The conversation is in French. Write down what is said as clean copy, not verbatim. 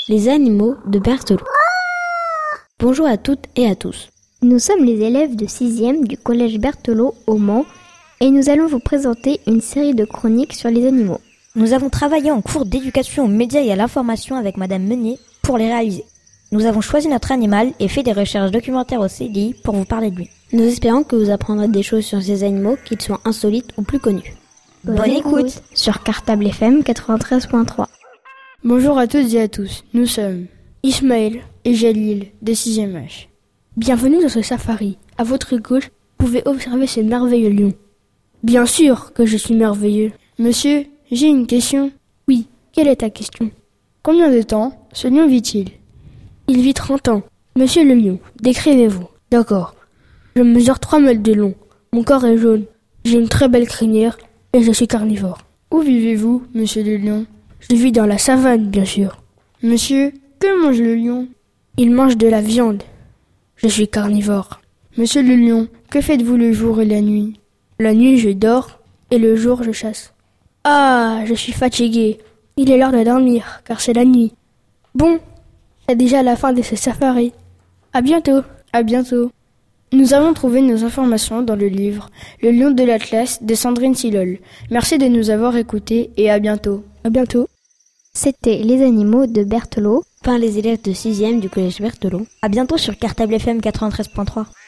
Les animaux de Berthelot. Bonjour à toutes et à tous. Nous sommes les élèves de 6e du collège Berthelot au Mans et nous allons vous présenter une série de chroniques sur les animaux. Nous avons travaillé en cours d'éducation aux médias et à l'information avec Madame Meunier pour les réaliser. Nous avons choisi notre animal et fait des recherches documentaires au CDI pour vous parler de lui. Nous espérons que vous apprendrez des choses sur ces animaux, qu'ils soient insolites ou plus connus. Bonne écoute sur Cartable FM 93.3. Bonjour à toutes et à tous, nous sommes Ismaël et Jalil de 6e H. Bienvenue dans ce safari. À votre gauche, vous pouvez observer ce merveilleux lion. Bien sûr que je suis merveilleux. Monsieur, j'ai une question. Oui, quelle est ta question? Combien de temps ce lion vit-il? Il vit 30 ans. Monsieur le lion, décrivez-vous. D'accord. Je mesure 3 mètres de long. Mon corps est jaune. J'ai une très belle crinière et je suis carnivore. Où vivez-vous, monsieur le lion? Je vis dans la savane, bien sûr. Monsieur, que mange le lion? Il mange de la viande. Je suis carnivore. Monsieur le lion, que faites-vous le jour et la nuit? La nuit, je dors et le jour, je chasse. Ah, je suis fatigué. Il est l'heure de dormir, car c'est la nuit. Bon, c'est déjà la fin de ce safari. À bientôt. À bientôt. Nous avons trouvé nos informations dans le livre « Le lion de l'Atlas » de Sandrine Silol. Merci de nous avoir écoutés et à bientôt. À bientôt. C'était les animaux de Berthelot Par les élèves de 6e du collège Berthelot. À bientôt sur Cartable FM 93.3.